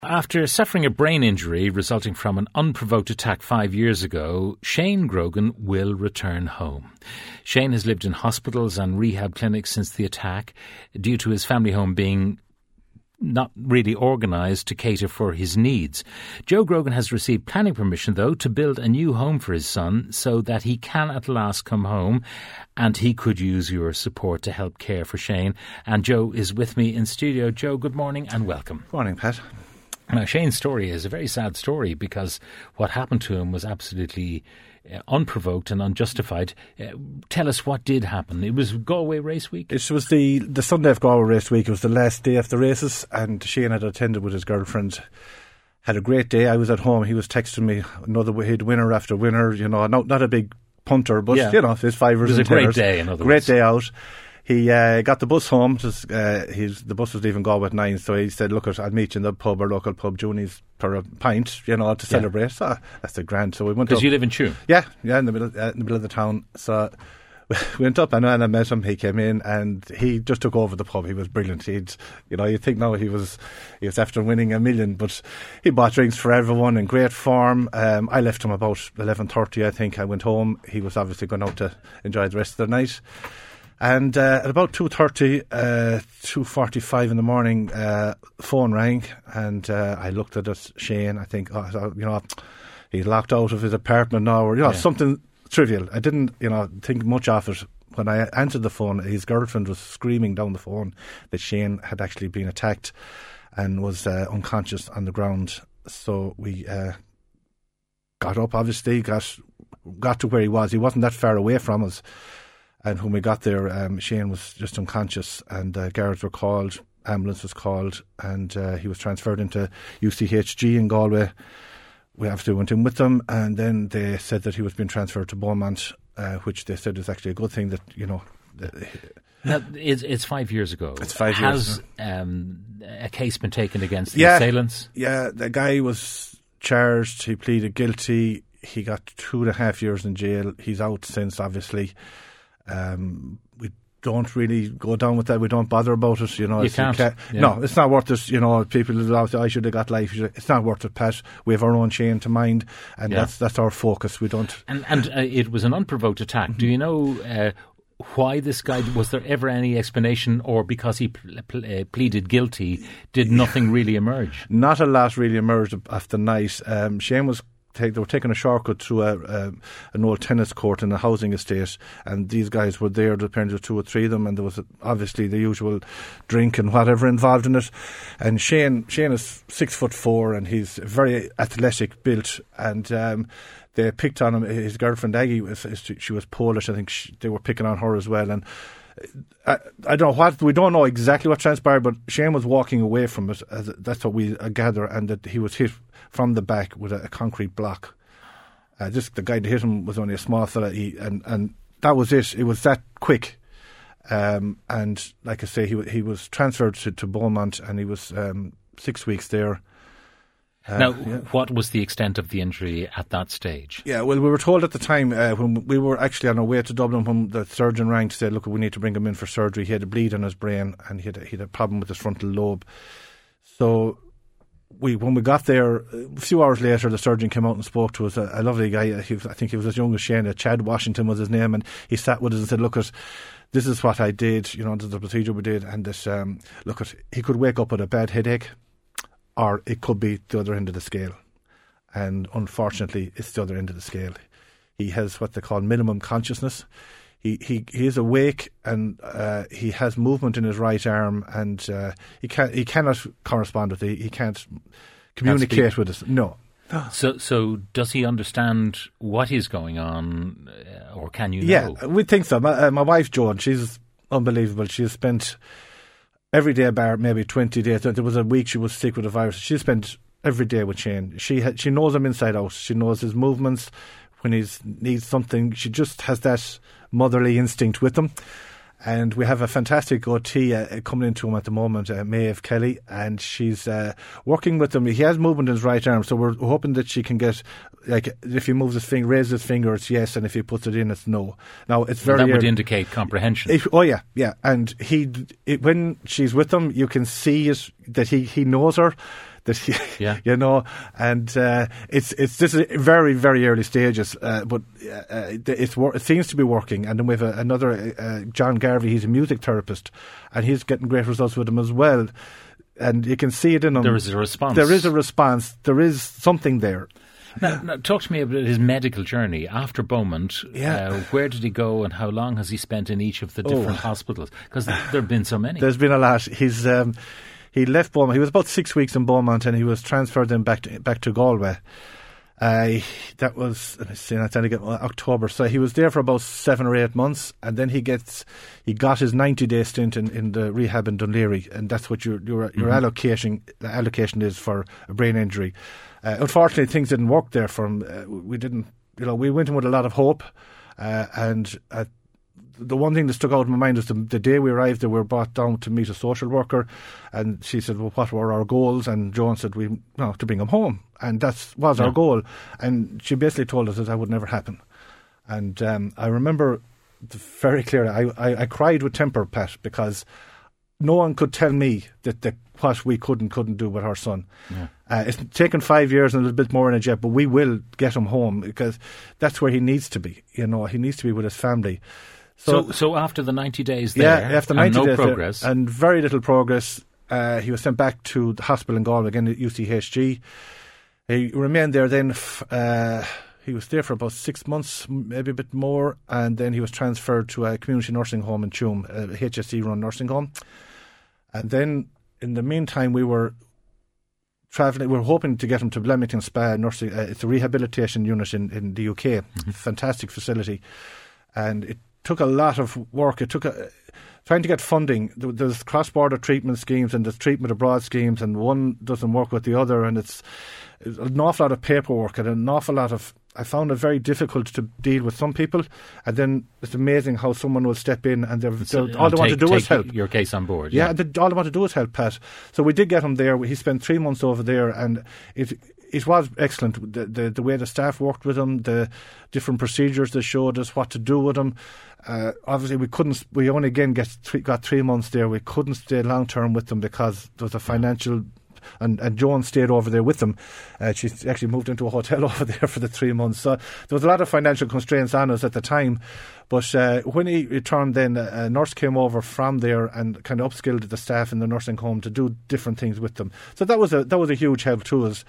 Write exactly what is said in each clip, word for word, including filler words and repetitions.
After suffering a brain injury resulting from an unprovoked attack five years ago, Shane Grogan will return home. Shane has lived in hospitals and rehab clinics since the attack due to his family home being not really organised to cater for his needs. Joe Grogan has received planning permission, though, to build a new home for his son so that he can at last come home, and he could use your support to help care for Shane. And Joe is with me in studio. Joe, good morning and welcome. Morning, Pat. Now, Shane's story is a very sad story because what happened to him was absolutely uh, unprovoked and unjustified. Uh, tell us what did happen. It was Galway Race Week? It was the, the Sunday of Galway Race Week. It was the last day of the races, and Shane had attended with his girlfriend. Had a great day. I was at home. He was texting me another he'd winner after winner. You know, not not a big punter, but yeah. you know, his fivers. It was and a great tenors. day. In other great words, day out. He uh, got the bus home. Just, uh, he's, the bus was leaving Galway at nine, so he said, "Look, I'll meet you in the pub or local pub, Juni's, for a pint, you know, to celebrate." Yeah. So that's a grand. So we went. Because you live in Tuam. Yeah, yeah, in the middle, uh, in the middle of the town. So we went up, and when I met him, he came in and he just took over the pub. He was brilliant. He'd, you know, you think now he was he was after winning a million, but he bought drinks for everyone in great form. Um, I left him about eleven thirty, I think. I went home. He was obviously going out to enjoy the rest of the night. And uh, at about two thirty, uh, two forty-five in the morning, uh, phone rang, and uh, I looked at it, Shane. I think, oh, you know, he's locked out of his apartment now, or you know, yeah. something trivial. I didn't, you know, think much of it. When I answered the phone, his girlfriend was screaming down the phone that Shane had actually been attacked and was uh, unconscious on the ground. So we uh, got up, obviously, got got to where he was. He wasn't that far away from us. And when we got there, um, Shane was just unconscious, and uh, guards were called, ambulance was called, and uh, he was transferred into U C H G in Galway. We obviously went in with them, and then they said that he was being transferred to Beaumont, uh, which they said is actually a good thing that, you know. Now, it's, it's five years ago. It's five Has, years. Has um, a case been taken against the yeah, assailants? Yeah, the guy was charged, he pleaded guilty, he got two and a half years in jail. He's out since, obviously. Um, we don't really go down with that. We don't bother about it. You know, you can't. You can't yeah. No, it's not worth it. You know, people out there, I should have got life. It's not worth it, Pat. We have our own Shane to mind, and yeah. that's that's our focus. We don't. And and uh, it was an unprovoked attack. Mm-hmm. Do you know uh, why this guy? Was there ever any explanation, or because he pl- pl- uh, pleaded guilty, did nothing really emerge? Not a lot really emerged after the night. Um, Shane was. Take, they were taking a shortcut through a, a, an old tennis court in a housing estate, and these guys were there. Apparently, there were two or three of them, and there was obviously the usual drink and whatever involved in it. And Shane, Shane is six foot four, and he's very athletic built. And um, they picked on him. His girlfriend Aggie, was, she was Polish. I think she, they were picking on her as well. And I, I don't know what we don't know exactly what transpired, but Shane was walking away from it. As, that's what we gather, and that he was hit from the back with a, a concrete block. Uh, just the guy that hit him was only a small fella, he, and and that was it. It was that quick. Um, and like I say, he he was transferred to, to Beaumont, and he was um, six weeks there. Uh, now, yeah. What was the extent of the injury at that stage? Yeah, well, we were told at the time, uh, when we were actually on our way to Dublin, when the surgeon rang to say, look, we need to bring him in for surgery. He had a bleed on his brain, and he had a, he had a problem with his frontal lobe. So we, when we got there, a few hours later, the surgeon came out and spoke to us, a, a lovely guy. He was, I think he was as young as Shane. Chad Washington was his name, and he sat with us and said, look, at, this is what I did, you know, this is the procedure we did, and this, um, look, at, he could wake up with a bad headache, or it could be the other end of the scale. And unfortunately, it's the other end of the scale. He has what they call minimum consciousness. He he, he is awake, and uh, he has movement in his right arm, and uh, he can he cannot correspond with it. He can't communicate with us. No. So so does he understand what is going on, uh, or can you know? Yeah, we think so. My, uh, my wife Joan, she's unbelievable. She has spent every day bar maybe twenty days. There was a week she was sick with a virus. She spent every day with Shane. She ha- she knows him inside out. She knows his movements when he needs something. She just has that motherly instinct with him. And we have a fantastic O T uh, coming into him at the moment, uh, Maeve Kelly, and she's uh, working with him. He has movement in his right arm, so we're hoping that she can get, like, if he moves his finger, raises his finger, it's yes, and if he puts it in, it's no. Now, it's very... Well, that would indicate comprehension. If, oh, yeah, yeah. And he, it, when she's with him, you can see it, that he, he knows her. that he, yeah. you know, and uh, it's it's this is very very early stages, uh, but uh, it's it seems to be working. And then we have a, another uh, John Garvey. He's a music therapist, and he's getting great results with him as well. And you can see it in him. There is a response. There is a response. There is something there. Now, now, talk to me about his medical journey after Beaumont. Yeah. Uh, where did he go, and how long has he spent in each of the different oh. hospitals? Because there have been so many. There's been a lot. He's um, he left Beaumont. He was about six weeks in Beaumont, and he was transferred then back to back to Galway. Uh, that was let's see, that's get October. So he was there for about seven or eight months, and then he gets he got his ninety day stint in, in the rehab in Dún Laoghaire, and that's what your your, your mm-hmm. allocation allocation is for a brain injury. Uh, unfortunately, things didn't work there for him. Uh, we didn't, you know, we went in with a lot of hope, uh, and uh, the one thing that stuck out in my mind was the, the day we arrived there, we were brought down to meet a social worker, and she said, "Well, what were our goals?" And Joan said, "We, you know, to bring him home," and that was yeah. our goal. And she basically told us that that would never happen. And um, I remember very clearly, I, I, I cried with temper, Pat, because no one could tell me that the, what we could and couldn't do with our son. Yeah. Uh, it's taken five years and a little bit more energy, but we will get him home because that's where he needs to be. You know, he needs to be with his family. So, so, so after the ninety days there, yeah, after ninety and no days progress, there, and very little progress, uh, he was sent back to the hospital in Galway again at U C H G. He remained there then. Uh, he was there for about six months, maybe a bit more, and then he was transferred to a community nursing home in Tuam, a H S E-run nursing home. And then, in the meantime, we were travelling. We were hoping to get him to Leamington Spa nursing. Uh, it's a rehabilitation unit in, in the U K. Mm-hmm. Fantastic facility, and it took a lot of work. It took a, trying to get funding. There's cross-border treatment schemes and there's treatment abroad schemes, and one doesn't work with the other, and it's, it's an awful lot of paperwork and an awful lot of. I found it very difficult to deal with some people, and then it's amazing how someone will step in and they're, so, they're, all they take, want to do take is help. Your case on board, yeah. yeah. They, all they want to do is help, Pat. So we did get him there. He spent three months over there, and it it was excellent. The, the the way the staff worked with him, the different procedures they showed us, what to do with him. Uh, obviously, we couldn't. We only again get three, got three months there. We couldn't stay long term with them because there was a financial. And, and Joan stayed over there with them. Uh, she actually moved into a hotel over there for the three months. So there was a lot of financial constraints on us at the time. But uh, when he returned then, a nurse came over from there and kind of upskilled the staff in the nursing home to do different things with them. So that was a that was a huge help to us.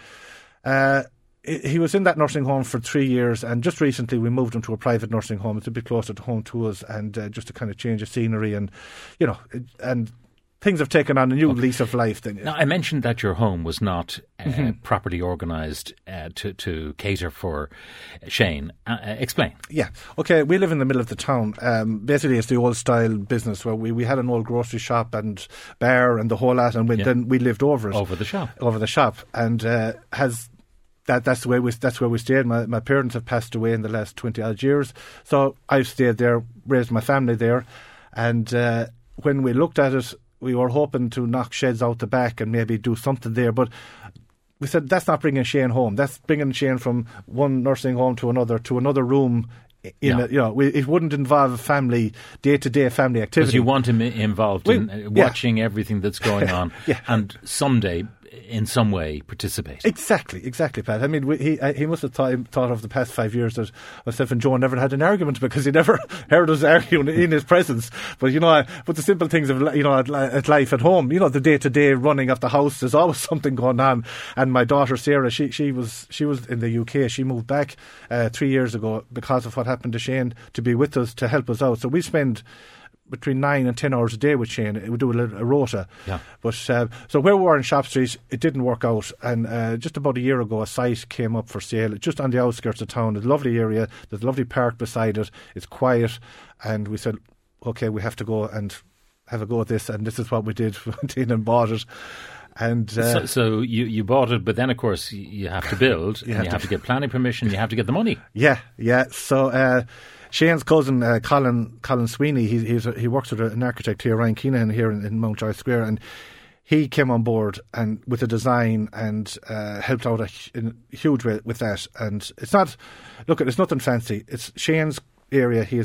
Uh, he was in that nursing home for three years, and just recently we moved him to a private nursing home. It's a bit closer to home to us, and uh, just to kind of change the scenery, and you know, and things have taken on a new okay. lease of life. Then, now, I mentioned that your home was not uh, mm-hmm. properly organised uh, to to cater for Shane. Uh, uh, explain. Yeah, okay. We live in the middle of the town. Um, basically, it's the old style business where we, we had an old grocery shop and bar and the whole lot, and we, yeah. then we lived over it, over the shop, over the shop, and uh, has. That that's the way we that's where we stayed. My my parents have passed away in the last twenty odd years, so I've stayed there, raised my family there, and uh, when we looked at it, we were hoping to knock sheds out the back and maybe do something there, but we said that's not bringing Shane home. That's bringing Shane from one nursing home to another to another room. In yeah. a, you know, we, it wouldn't involve a family day to day family activity. Because you want him involved we, in uh, watching yeah. everything that's going on, yeah. and someday, in some way, participate. Exactly, exactly, Pat. I mean, we, he he must have thought, thought of the past five years that myself and Joe never had an argument because he never heard us arguing in his presence. But you know, but the simple things of you know at, at life at home, you know, the day to day running of the house, there's always something going on. And my daughter Sarah, she she was she was in the U K. She moved back uh, three years ago because of what happened to Shane to be with us to help us out. So we spend between nine and ten hours a day with Shane. We do a, a rota. Yeah. But uh, so where we were in Shop Street, it didn't work out. And uh, just about a year ago, a site came up for sale just on the outskirts of town. It's a lovely area. There's a lovely park beside it. It's quiet. And we said, okay, we have to go and have a go at this. And this is what we did. We went in and bought it. And uh, so, so you, you bought it, but then of course you have to build. you and have you to have to get planning permission. You have to get the money. Yeah, yeah. So uh, Shane's cousin uh, Colin Colin Sweeney, he he's a, he works with an architect here, Ryan Keenan, here in, in Mountjoy Square, and he came on board and with a design and uh, helped out a, in a huge way with that. And it's not look, it's nothing fancy. It's Shane's area. He has his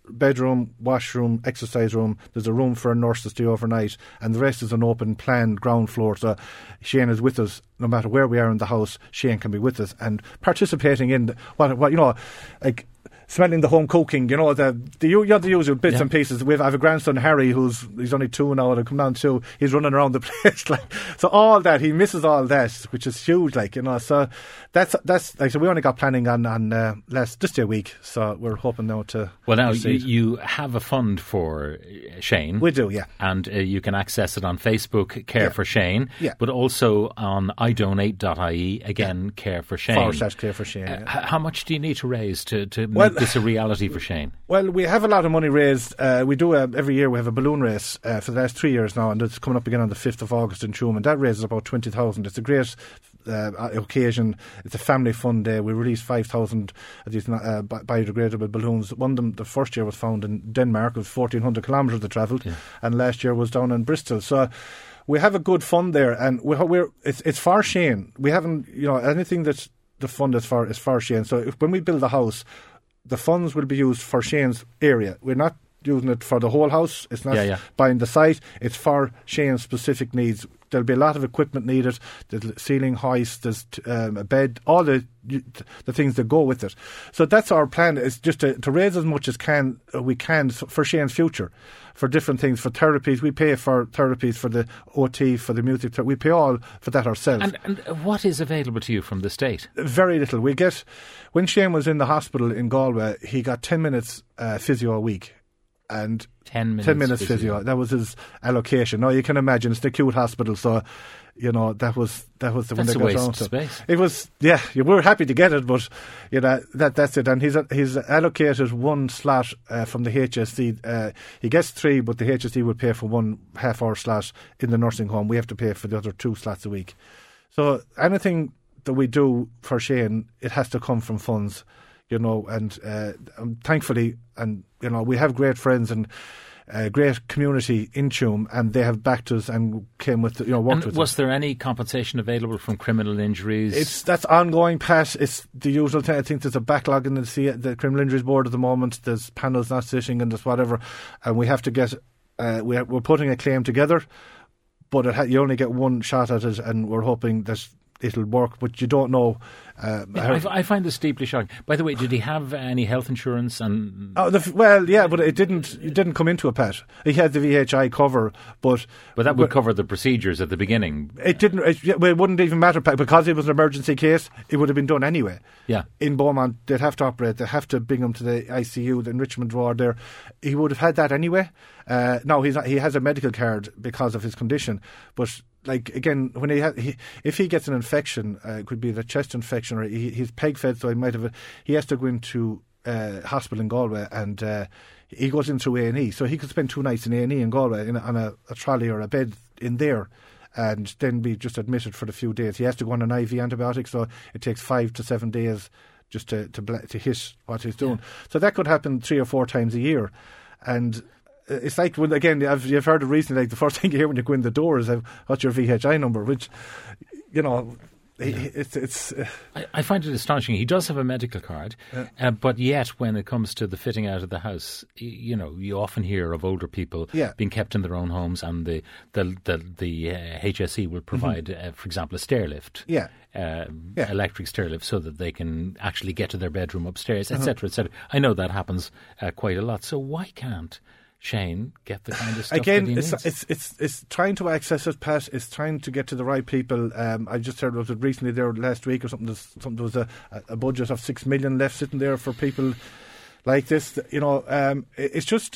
bedroom, washroom, exercise room. There's a room for a nurse to stay overnight, and the rest is an open plan ground floor. So Shane is with us no matter where we are in the house. Shane can be with us and participating in the, what, what you know, like smelling the home cooking, you know, the the, you know, the usual bits yeah. and pieces. We have, I have a grandson, Harry, who's he's only two now, and come down two. He's running around the place, like, so all that, he misses all that, which is huge, like, you know. So that's that's like, so we only got planning on on uh, last just a week, so we're hoping now to. Well, now you, you have a fund for Shane. We do, yeah, and uh, you can access it on Facebook, Care yeah. for Shane, yeah. but also on i donate dot I E, again, yeah. Care for Shane. Forward slash Care for Shane. Uh, yeah. How much do you need to raise to to well, make this a reality for Shane? Well, we have a lot of money raised. Uh, we do a, every year we have a balloon race uh, for the last three years now, and it's coming up again on the fifth of August in Tuam, and that raises about twenty thousand. It's a great uh, occasion. It's a family fun day. We released five thousand of these uh, biodegradable balloons. One of them, the first year, was found in Denmark. It was fourteen hundred kilometres they travelled, yeah. and last year was down in Bristol. So we have a good fund there, and we're, we're it's, it's for Shane. We haven't, you know, anything that's the fund is for is for Shane. So if, when we build a house, the funds will be used for Shane's area. We're not using it for the whole house. It's not yeah, yeah. buying the site. It's for Shane's specific needs. There'll be a lot of equipment needed. There's ceiling hoist, there's um, a bed, all the the things that go with it. So that's our plan, is just to, to raise as much as can uh, we can for Shane's future, for different things, for therapies. We pay for therapies, for the O T, for the music. We pay all for that ourselves. And, and what is available to you from the state? Very little. We get, when Shane was in the hospital in Galway, he got ten minutes uh, physio a week. And ten minutes, ten minutes physio. physio. That was his allocation. Now you can imagine it's the acute hospital, so you know that was that was the that's one they a got waste on of space. It was, yeah. We were happy to get it, but you know that that's it. And he's he's allocated one slot uh, from the H S C. Uh, he gets three, but the H S C would pay for one half hour slot in the nursing home. We have to pay for the other two slots a week. So anything that we do for Shane, it has to come from funds. You know, and uh, thankfully, and you know, we have great friends and a great community in Tuam, and they have backed us and came with, you know, worked and with was us. there any compensation available from criminal injuries? It's that's ongoing, Pat. It's the usual thing. I think there's a backlog in the, C- the Criminal Injuries Board at the moment. There's panels not sitting, and there's whatever, and we have to get. Uh, we are, we're putting a claim together, but it ha- you only get one shot at it, and we're hoping that it'll work, but you don't know. Uh, I, I find this deeply shocking. By the way, did he have any health insurance? And oh, the, well, yeah, but it didn't. It didn't come into a pet. He had the V H I cover, but but that would but, cover the procedures at the beginning. It didn't. It, it wouldn't even matter because it was an emergency case. It would have been done anyway. Yeah. In Beaumont, they'd have to operate. They have to bring him to the I C U, the enrichment ward there. He would have had that anyway. Uh, no, he's not, he has a medical card because of his condition, but. Like again, when he, ha- he if he gets an infection, uh, it could be the chest infection, or he, he's peg fed, so he might have. A, he has to go into uh, hospital in Galway, and uh, he goes in through A and E. So he could spend two nights in A and E in Galway in a, on a, a trolley or a bed in there, and then be just admitted for the few days. He has to go on an I V antibiotic, so it takes five to seven days just to to, to hit what he's doing. Yeah. So that could happen three or four times a year, and. It's like, when again, I've, you've heard it recently, like the first thing you hear when you go in the door is, what's your V H I number, which, you know, yeah. it's... it's uh, I, I find it astonishing. He does have a medical card, yeah. uh, but yet when it comes to the fitting out of the house, you know, you often hear of older people yeah. being kept in their own homes, and the the, the, the uh, H S E will provide, mm-hmm. uh, for example, a stair lift. Yeah. Uh, yeah. electric stair lift, so that they can actually get to their bedroom upstairs, et cetera, uh-huh. et cetera. I know that happens uh, quite a lot. So why can't Shane get the kind of stuff Again, that he it's, needs? it's it's it's trying to access it, Pat. It's trying to get to the right people. Um, I just heard was it recently there last week or something. There's, something there was a, a budget of six million left sitting there for people like this. You know, um, it's just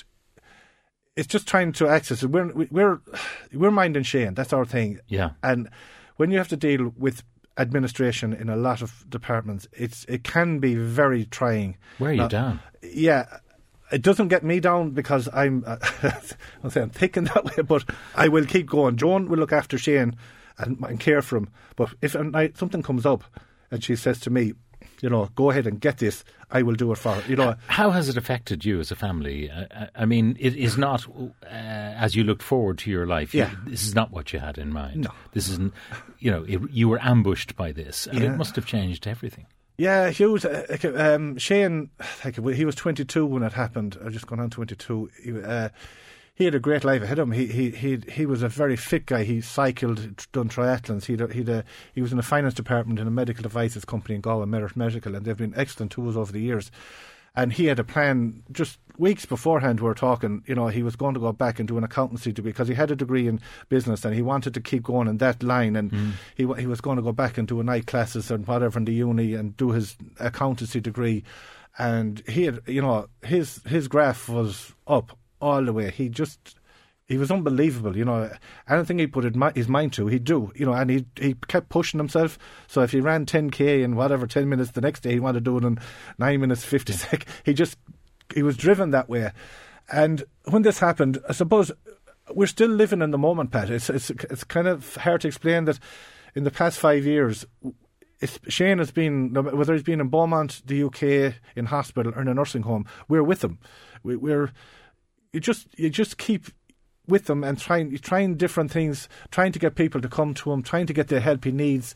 it's just trying to access it. We're we're we're minding Shane. That's our thing. Yeah. And when you have to deal with administration in a lot of departments, it's it can be very trying. Wear you now, down. Yeah. It doesn't get me down because I'm, uh, I'm saying thick in that way, but I will keep going. Joan will look after Shane and, and care for him. But if at night something comes up and she says to me, you know, go ahead and get this, I will do it for her. You know, how has it affected you as a family? I, I mean, it is not uh, as you looked forward to your life. Yeah. You, this is not what you had in mind. No, this isn't. You know, it, you were ambushed by this, and yeah. it must have changed everything. Yeah, huge. Uh, like, um, Shane, like, he was twenty-two when it happened. I've just gone on twenty-two. He, uh, he had a great life ahead of him. He he he he was a very fit guy. He cycled, done triathlons. He'd he'd uh, he was in the finance department in a medical devices company in Galway, Merit Medical, and they've been excellent tools over the years. And he had a plan just weeks beforehand. We were talking, you know, he was going to go back and do an accountancy degree because he had a degree in business and he wanted to keep going in that line. And mm. he he was going to go back and do a night classes and whatever in the uni and do his accountancy degree. And he had, you know, his his graph was up all the way. He just. He was unbelievable, you know. Anything he put his mind to, he'd do, you know, and he he kept pushing himself. So if he ran ten K in whatever, ten minutes the next day, he wanted to do it in nine minutes, fifty seconds. He just, he was driven that way. And when this happened, I suppose we're still living in the moment, Pat. It's, it's, it's kind of hard to explain that in the past five years, it's, Shane has been, whether he's been in Beaumont, the U K, in hospital or in a nursing home, we're with him. We, we're, you just, you just keep with them and trying trying different things, trying to get people to come to him, trying to get the help he needs.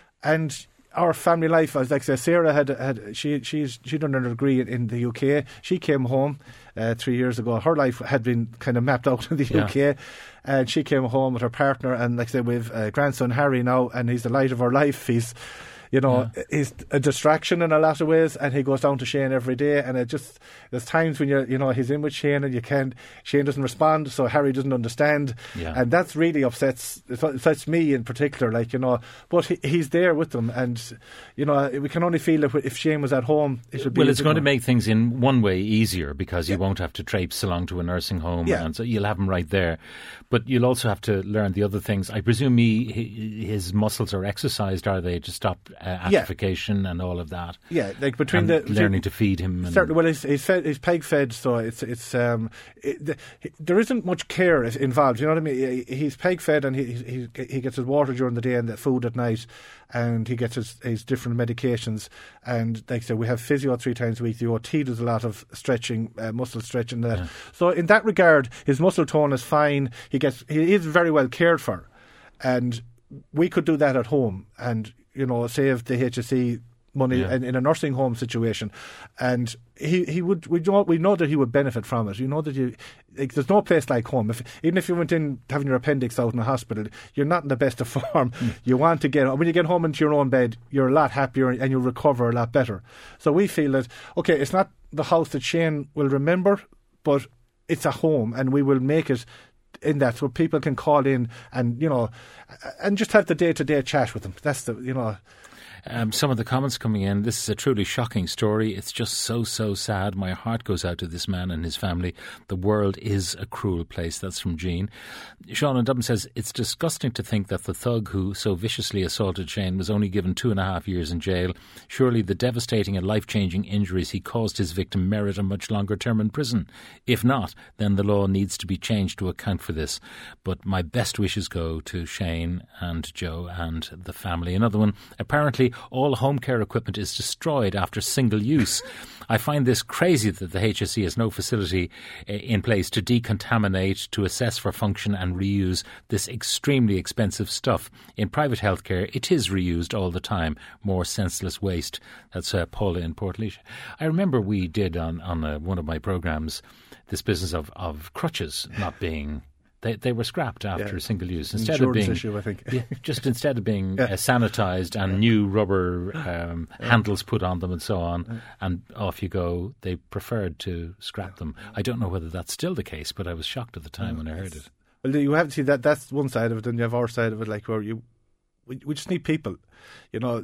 And our family life, as like I say, Sarah had had she she's she done her degree in, in the U K. She came home uh, three years ago. Her life had been kind of mapped out in the yeah. U K, and she came home with her partner. And like I say, we've uh, grandson Harry now, and he's the light of our life. He's You know, yeah. he's a distraction in a lot of ways, and he goes down to Shane every day. And it just, there's times when you're, you know, he's in with Shane and you can't, Shane doesn't respond, so Harry doesn't understand. Yeah. And that's really upsets, it upsets me in particular, like, you know, but he, he's there with them. And, you know, we can only feel if, if Shane was at home, it would be. Well, it's going more. to make things in one way easier because you yeah. won't have to traipse along to a nursing home, yeah. and so you'll have him right there. But you'll also have to learn the other things. I presume he, his muscles are exercised, are they, to stop Uh, atrophication yeah. and all of that. Yeah, like between and the learning to feed him. And certainly, well, he's, he's fed, he's peg fed, so it's it's um, it, the, he, there isn't much care involved. You know what I mean? He's peg fed, and he he he gets his water during the day and the food at night, and he gets his, his different medications. And like I said, we have physio three times a week. The O T does a lot of stretching, uh, muscle stretching. That. Yeah. So in that regard, his muscle tone is fine. He gets he is very well cared for, and we could do that at home and, you know, save the H S E money yeah. in, in a nursing home situation. And he, he would, we know, we know that he would benefit from it. You know that you, like, there's no place like home. If, even if you went in having your appendix out in a hospital, you're not in the best of form. Mm. You want to get, when you get home into your own bed, you're a lot happier and you'll recover a lot better. So we feel that, okay, it's not the house that Shane will remember, but it's a home, and we will make it in that, so people can call in and, you know, and just have the day-to-day chat with them. That's the, you know. Um, some of the comments coming in, this is a truly shocking story. It's just so, so sad. My heart goes out to this man and his family. The world is a cruel place. That's from Jean. Sean in Dublin says, it's disgusting to think that the thug who so viciously assaulted Shane was only given two and a half years in jail. Surely the devastating and life-changing injuries he caused his victim merit a much longer term in prison. If not, then the law needs to be changed to account for this. But my best wishes go to Shane and Joe and the family. Another one, apparently all home care equipment is destroyed after single use. I find this crazy that the H S E has no facility in place to decontaminate, to assess for function and reuse this extremely expensive stuff. In private healthcare, it is reused all the time. More senseless waste. That's uh, Paula in Portlaoise. I remember we did on, on uh, one of my programmes this business of, of crutches not being... They they were scrapped after yeah. single use. Instead Insurance of being, issue, I think. yeah, just instead of being yeah. uh, sanitised and yeah. new rubber um, yeah. handles put on them and so on, yeah. and off you go, they preferred to scrap them. I don't know whether that's still the case, but I was shocked at the time yeah, when I heard it. Well, you have to see that. That's one side of it, and you have our side of it, like where you, we, we just need people. You know,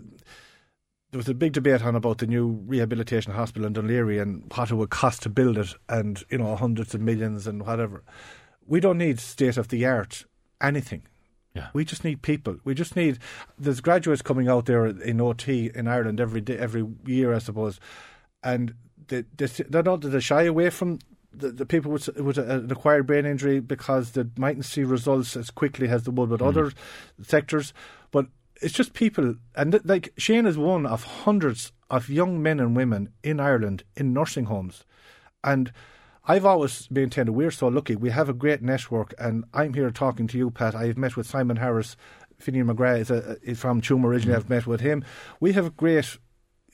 there was a big debate on about the new rehabilitation hospital in Dún Laoghaire and what it would cost to build it, and, you know, hundreds of millions and whatever. We don't need state-of-the-art anything. Yeah. We just need people. We just need... There's graduates coming out there in O T in Ireland every day, every year, I suppose, and they, they, they don't they shy away from the, the people with, with an acquired brain injury because they mightn't see results as quickly as they would with mm. other sectors. But it's just people. And like Shane is one of hundreds of young men and women in Ireland in nursing homes. And I've always maintained that we're so lucky. We have a great network, and I'm here talking to you, Pat. I've met with Simon Harris. Finian McGrath is, a, is from Tuam originally. Mm. I've met with him. We have a great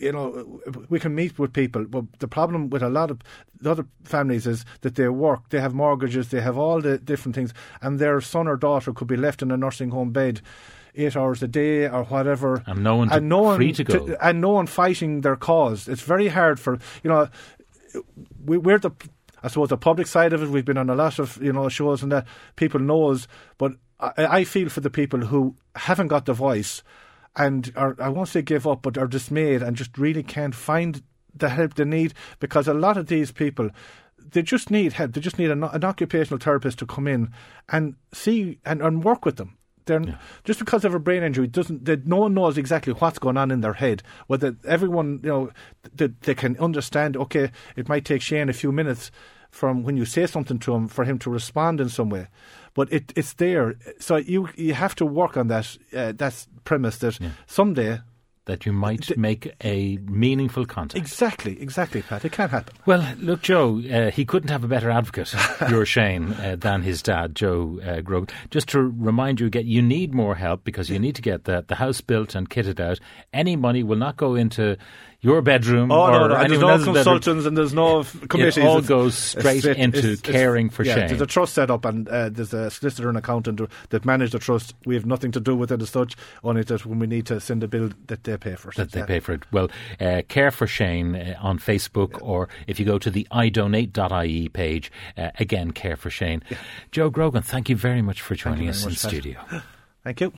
you know, we can meet with people, but the problem with a lot of the other families is that they work, they have mortgages, they have all the different things, and their son or daughter could be left in a nursing home bed eight hours a day or whatever, and no one to, and no one free to go, to, and no one fighting their cause. It's very hard for, you know, we, we're the, I suppose, the public side of it. We've been on a lot of, you know, shows and that people know us, but I, I feel for the people who haven't got the voice and are, I won't say give up, but are dismayed and just really can't find the help they need, because a lot of these people, they just need help. They just need an, an occupational therapist to come in and see and, and work with them. They're, yeah. Just because of a brain injury doesn't, they, no one knows exactly what's going on in their head. Whether everyone, you know, they, they can understand, okay, it might take Shane a few minutes from when you say something to him for him to respond in some way, but it, it's there. So you you have to work on that uh, that premise that yeah. someday that you might th- make a meaningful contact. Exactly, exactly, Pat. It can happen. Well, look, Joe, uh, he couldn't have a better advocate, your Shane, uh, than his dad, Joe uh, Grogan. Just to remind you again, you need more help because you need to get the, the house built and kitted out. Any money will not go into your bedroom. Oh, or no, no. And there's no consultants bedroom. And there's no committees. It all it's, goes straight it's, into it's, caring it's, for yeah, Shane. There's a trust set up, and uh, there's a solicitor and accountant that manage the trust. We have nothing to do with it as such, only that when we need to send a bill that they pay for it. That they yeah. pay for it. Well, uh, Care for Shane uh, on Facebook, yeah. or if you go to the i donate dot I E page, uh, again, Care for Shane. Yeah. Joe Grogan, thank you very much for joining us in much, studio. Thank you.